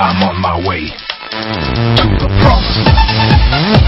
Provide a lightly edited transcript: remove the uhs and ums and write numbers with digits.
I'm on my way to the promised land.